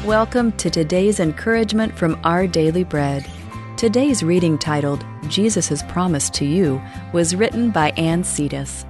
Welcome to today's encouragement from Our Daily Bread. Today's reading, titled Jesus' Promise to You, was written by Ann Cetus.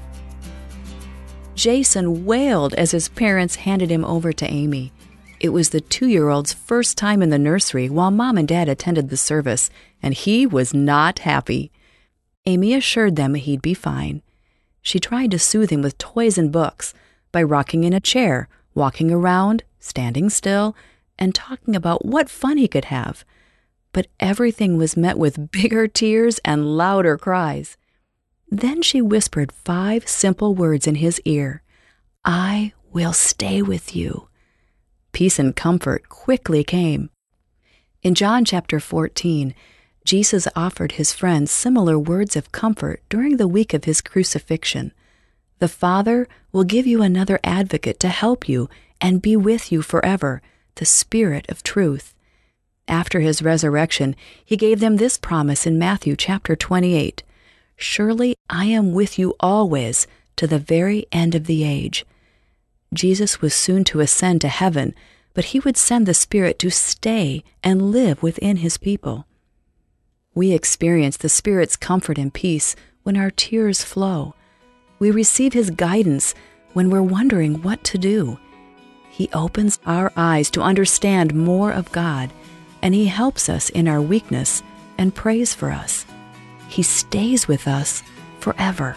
Jason wailed as his parents handed him over to Amy. It was the 2-year-old's first time in the nursery while Mom and Dad attended the service, and he was not happy. Amy assured them he'd be fine. She tried to soothe him with toys and books by rocking in a chair, walking around, standing still, and talking about what fun he could have. But everything was met with bigger tears and louder cries. Then she whispered 5 simple words in his ear. "I will stay with you." Peace and comfort quickly came. In John chapter 14, Jesus offered his friends similar words of comfort during the week of his crucifixion. "The Father will give you another advocate to help you and be with you forever, the Spirit of truth." After his resurrection, he gave them this promise in Matthew chapter 28, "Surely I am with you always to the very end of the age." Jesus was soon to ascend to heaven, but he would send the Spirit to stay and live within his people. We experience the Spirit's comfort and peace when our tears flow. We receive his guidance when we're wondering what to do. He opens our eyes to understand more of God, and he helps us in our weakness and prays for us. He stays with us forever.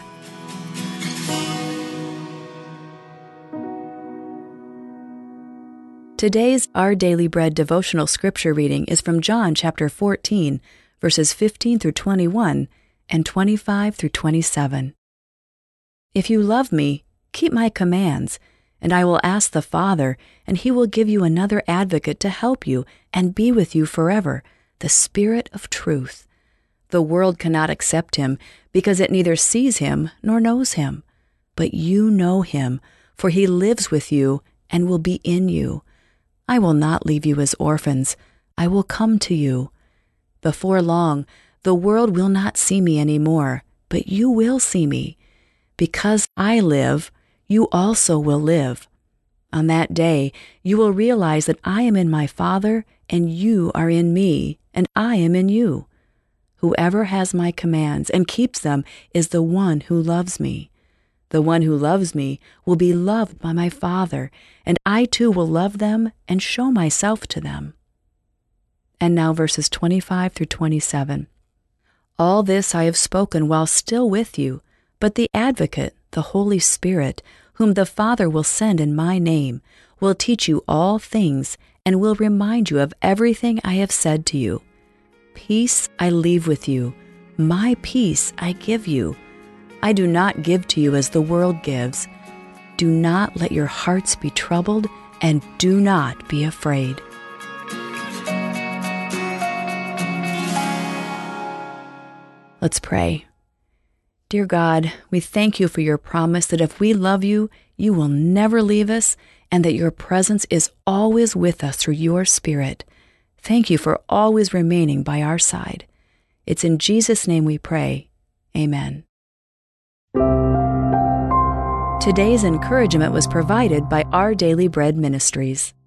Today's Our Daily Bread devotional scripture reading is from John chapter 14, verses 15 through 21 and 25 through 27. "If you love me, keep my commands, and I will ask the Father, and he will give you another advocate to help you and be with you forever, the Spirit of truth. The world cannot accept him because it neither sees him nor knows him. But you know him, for he lives with you and will be in you. I will not leave you as orphans. I will come to you. Before long, the world will not see me anymore, but you will see me. Because I live, you also will live. On that day, you will realize that I am in my Father, and you are in me, and I am in you. Whoever has my commands and keeps them is the one who loves me. The one who loves me will be loved by my Father, and I too will love them and show myself to them." And now verses 25 through 27. "All this I have spoken while still with you, but the Advocate, the Holy Spirit, whom the Father will send in my name, will teach you all things and will remind you of everything I have said to you. Peace I leave with you, my peace I give you. I do not give to you as the world gives. Do not let your hearts be troubled, and do not be afraid." Let's pray. Dear God, we thank you for your promise that if we love you, you will never leave us, and that your presence is always with us through your Spirit. Thank you for always remaining by our side. It's in Jesus' name we pray. Amen. Today's encouragement was provided by Our Daily Bread Ministries.